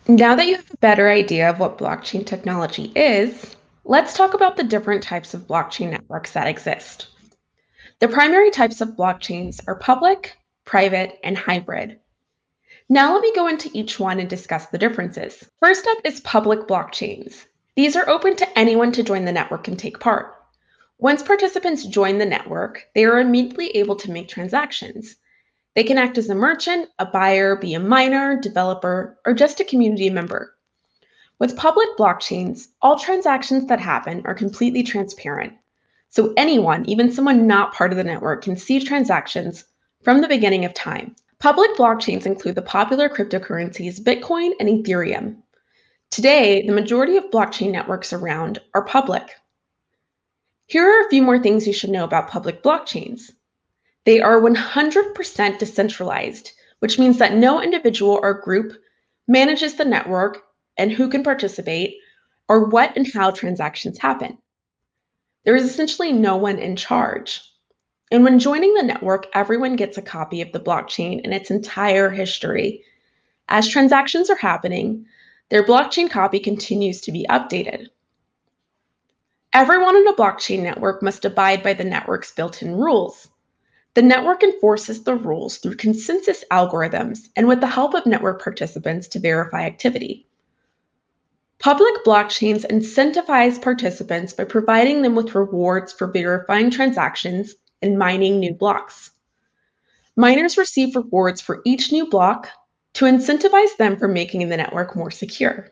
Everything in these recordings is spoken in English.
Now that you have a better idea of what blockchain technology is, let's talk about the different types of blockchain networks that exist. The primary types of blockchains are public, private, and hybrid. Now let me go into each one and discuss the differences. First up is public blockchains. These are open to anyone to join the network and take part. Once participants join the network, they are immediately able to make transactions. They can act as a merchant, a buyer, be a miner, developer, or just a community member. With public blockchains, all transactions that happen are completely transparent. So anyone, even someone not part of the network, can see transactions from the beginning of time. Public blockchains include the popular cryptocurrencies Bitcoin and Ethereum. Today, the majority of blockchain networks around are public. Here are a few more things you should know about public blockchains. They are 100% decentralized, which means that no individual or group manages the network and who can participate or what and how transactions happen. There is essentially no one in charge. And when joining the network, everyone gets a copy of the blockchain and its entire history. As transactions are happening, their blockchain copy continues to be updated. Everyone in a blockchain network must abide by the network's built-in rules. The network enforces the rules through consensus algorithms and with the help of network participants to verify activity. Public blockchains incentivize participants by providing them with rewards for verifying transactions and mining new blocks. Miners receive rewards for each new block to incentivize them for making the network more secure.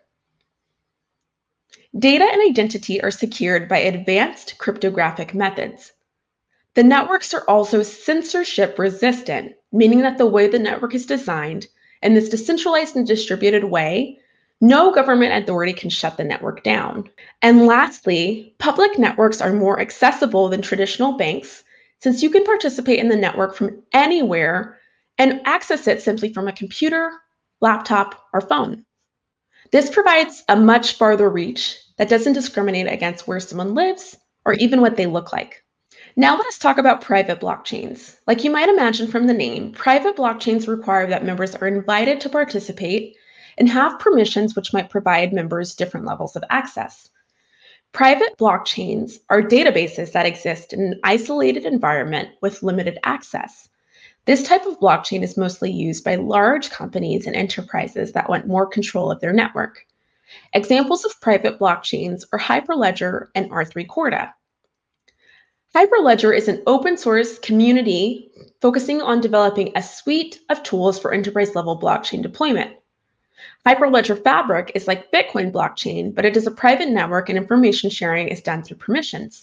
Data and identity are secured by advanced cryptographic methods. The networks are also censorship resistant, meaning that the way the network is designed, in this decentralized and distributed way, no government authority can shut the network down. And lastly, public networks are more accessible than traditional banks since you can participate in the network from anywhere and access it simply from a computer, laptop, or phone. This provides a much farther reach that doesn't discriminate against where someone lives or even what they look like. Now let us talk about private blockchains. Like you might imagine from the name, private blockchains require that members are invited to participate and have permissions which might provide members different levels of access. Private blockchains are databases that exist in an isolated environment with limited access. This type of blockchain is mostly used by large companies and enterprises that want more control of their network. Examples of private blockchains are Hyperledger and R3 Corda. Hyperledger is an open source community focusing on developing a suite of tools for enterprise level blockchain deployment. Hyperledger Fabric is like Bitcoin blockchain, but it is a private network and information sharing is done through permissions.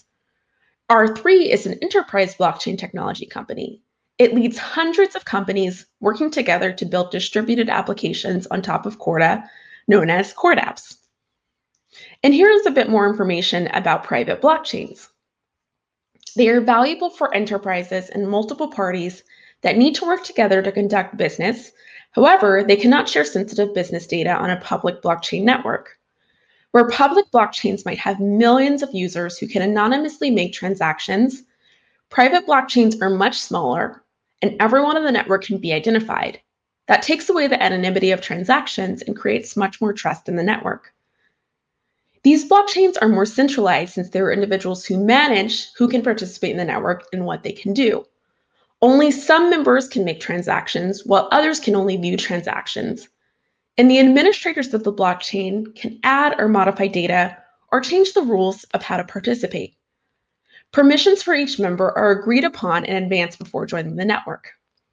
R3 is an enterprise blockchain technology company. It leads hundreds of companies working together to build distributed applications on top of Corda, known as CordApps. And here is a bit more information about private blockchains. They are valuable for enterprises and multiple parties that need to work together to conduct business. However, they cannot share sensitive business data on a public blockchain network. Where public blockchains might have millions of users who can anonymously make transactions, private blockchains are much smaller and everyone on the network can be identified. That takes away the anonymity of transactions and creates much more trust in the network. These blockchains are more centralized since there are individuals who manage who can participate in the network and what they can do. Only some members can make transactions, while others can only view transactions. And the administrators of the blockchain can add or modify data or change the rules of how to participate. Permissions for each member are agreed upon in advance before joining the network.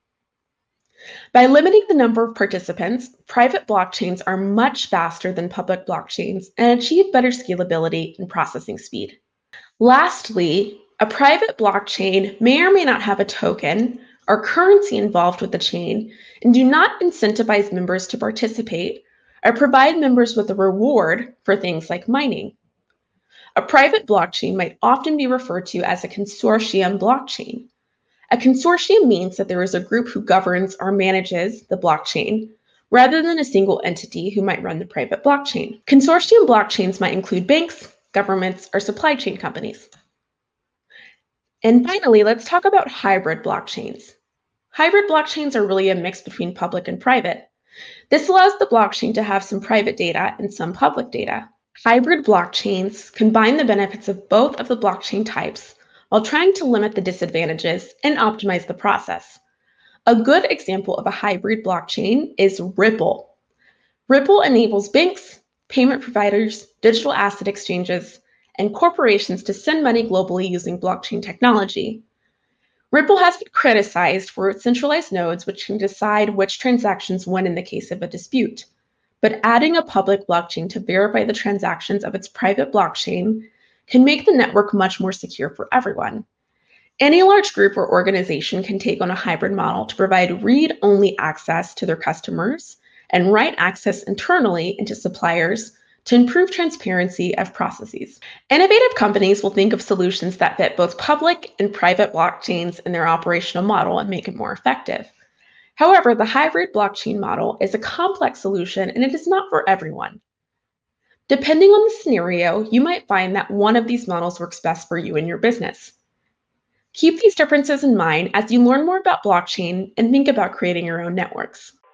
By limiting the number of participants, private blockchains are much faster than public blockchains and achieve better scalability and processing speed. Lastly, a private blockchain may or may not have a token or currency involved with the chain and do not incentivize members to participate or provide members with a reward for things like mining. A private blockchain might often be referred to as a consortium blockchain. A consortium means that there is a group who governs or manages the blockchain rather than a single entity who might run the private blockchain. Consortium blockchains might include banks, governments, or supply chain companies. And finally, let's talk about hybrid blockchains. Hybrid blockchains are really a mix between public and private. This allows the blockchain to have some private data and some public data. Hybrid blockchains combine the benefits of both of the blockchain types while trying to limit the disadvantages and optimize the process. A good example of a hybrid blockchain is Ripple. Ripple enables banks, payment providers, digital asset exchanges, and corporations to send money globally using blockchain technology. Ripple has been criticized for its centralized nodes, which can decide which transactions win in the case of a dispute. But adding a public blockchain to verify the transactions of its private blockchain can make the network much more secure for everyone. Any large group or organization can take on a hybrid model to provide read-only access to their customers and write access internally into suppliers to improve transparency of processes. Innovative companies will think of solutions that fit both public and private blockchains in their operational model and make it more effective. However, the hybrid blockchain model is a complex solution and it is not for everyone. Depending on the scenario, you might find that one of these models works best for you and your business. Keep these differences in mind as you learn more about blockchain and think about creating your own networks.